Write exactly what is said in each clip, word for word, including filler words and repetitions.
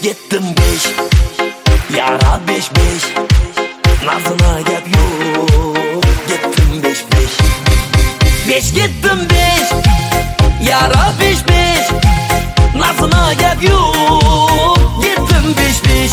gittim beş, yara beş beş, nazına gap yok. Gittim beş beş, beş gittim beş, yara beş beş, nazına gap yok. Gittim beş beş.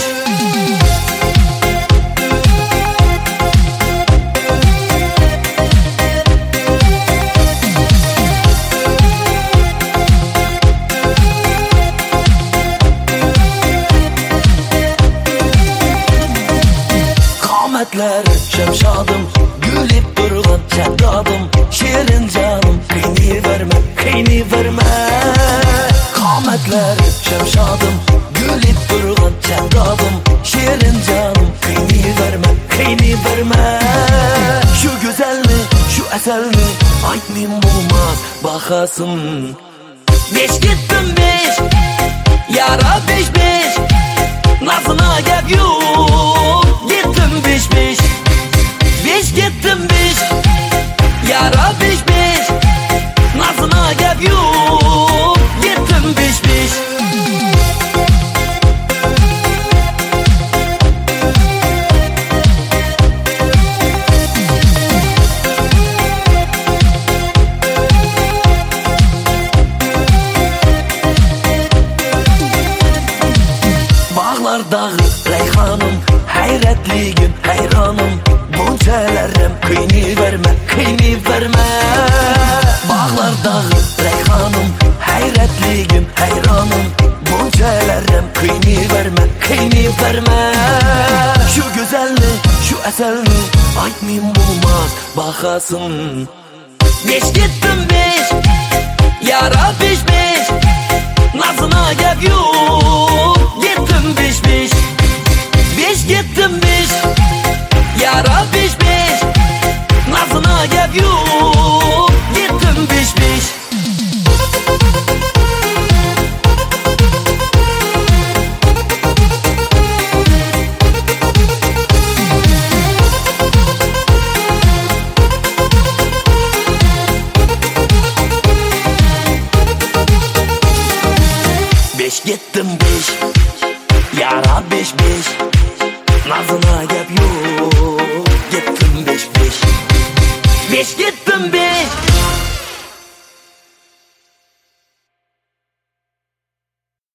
Şemşadım, gülüp durgan çatladım. Şirin canım, kıyni verme, kıyni verme. Kametler şemşadım, gülüp durgan çatladım. Şirin canım, kıyni verme, kıyni verme. Şu güzel mi, şu eser mi, aytmayayım olmaz bakasın. Beş gittim beş, yara beş beş, nazına gap yok. Gittim beş beş, beş gittim beş, yara beş beş, nazına gap yok. Gittim beş beş. Bağlardağı reyhanım, hayretligim hayranım. Bunçalarım kıyni verme, kıyni verme. Bağlardağı reyhanım, hayretligim hayranım. Bunçalarım kıyni verme, kıyni verme. Şu güzel mi, şu eser mi, aytmayayım olmaz bakasın. Beş gittim beş, yara beş beş, nazına gap yok. Gittim beş beş, beş gittim beş, yara beş beş, nazına gap yok. Gittim beş beş. Beş gittim beş,